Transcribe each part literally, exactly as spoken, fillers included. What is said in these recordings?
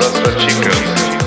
todas las chicas.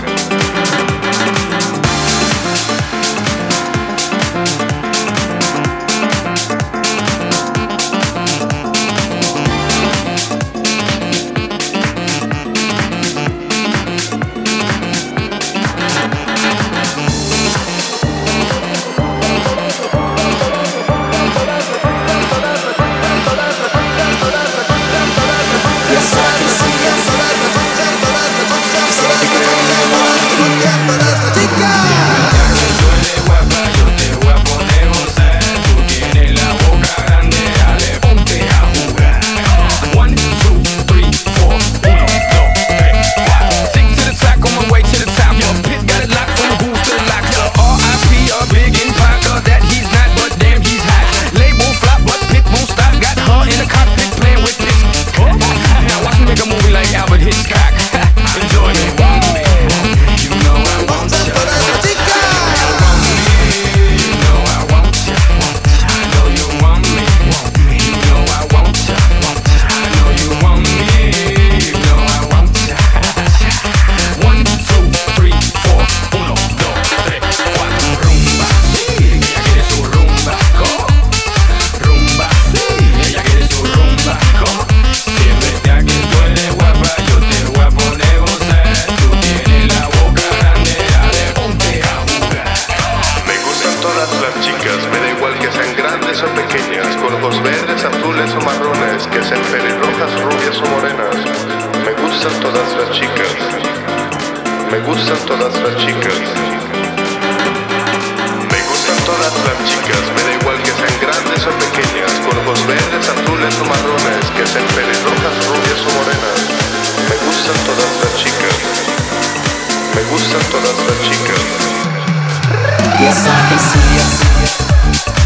Me da igual que sean grandes o pequeñas, con ojos verdes, azules o marrones, que sean pelirrojas, rubias o morenas. Me gustan todas las chicas. Me gustan todas las chicas. Me gustan todas las chicas. Me da igual que sean grandes o pequeñas, con ojos verdes, azules o marrones, que sean pelirrojas, rubias o morenas. Me gustan todas las chicas. Me gustan todas las chicas. Yes, I can see you.